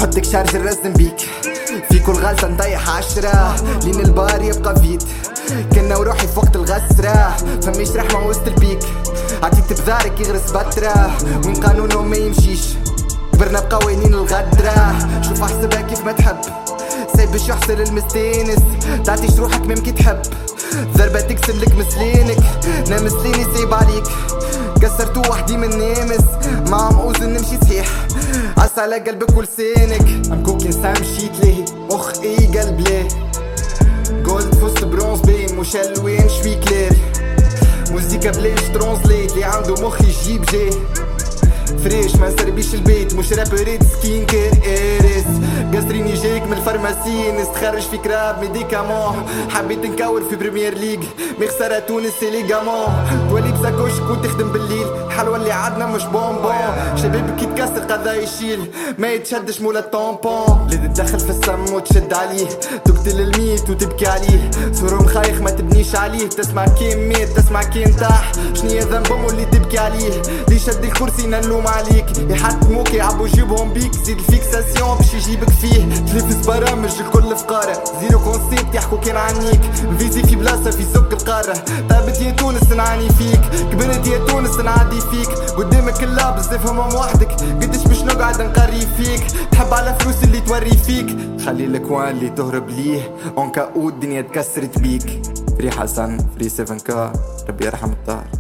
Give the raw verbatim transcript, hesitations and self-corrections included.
نحطك شارج الرزن بيك في كل غلطة نطيح عشرة لين البار يبقى فيد كنا وروحي في وقت الغسرة فميش رحمة وسط البيك عطيت بذارك يغرس بترة وين قانونه ما يمشيش كبرنا بقوانين الغدرة شوف احسبها كيف ما تحب سايب باش يحصل المستانس تعطيش روحك ممكن تحب ضربة تكسب لك مسلينك انا مسليني سايب عليك كسرتو وحدي من نامس مع مؤذن نمشي صحيح عس على قلبك ولسانك ام كوكين سام مشيت ليه مخ اي قلب ليه جولد فوست برونز بين مش الوان شوي كلير موزيكا بلاش ترانزليت اللي عنده مخ يجيب جيه فريش ما نسربيش البيت مش رابريت سكين كير ايريس قصريني جايك من الفارماسي نستخرج في كراب ميديكامون حبيت نكور في بريمير ليج مخسرة تونس سي ليغامون تولي بساكوشك وتخدم بالليل الحلوة اللي عادنا مش بونبون شباب كي تكسر قضا يشيل ما يتشدش مولا الطامبون اللي تدخل في السم وتشد عليه تقتل الميت وتبكي عليه صورهم خايخ ما تبنيش عليه تسمع كيم ميت تسمع كيم تاح شنية ذنبهم اللي تبكي عليه اللي شد الكرسي نلوم عليك يحتموك يعبوا جيبهم بيك زيد الفيكساسيون باش يجيبك فيه تلفز برامج الكل فقارة زيرو كونسيبت يحكوا كان عنيك فيزي في بلاصة في سوق القارة طابت يا تونس نعاني فيك كبرت يا تونس نعدي فيك قدامك اللابس تفهمهم وحدك قديش باش نقعد نقري فيك تحب على فلوس اللي توري فيك خلي الكوان اللي تهرب ليه اون كاو الدنيا تكسرت بيك فري حسن فري سفن كا ربي يرحم الطار.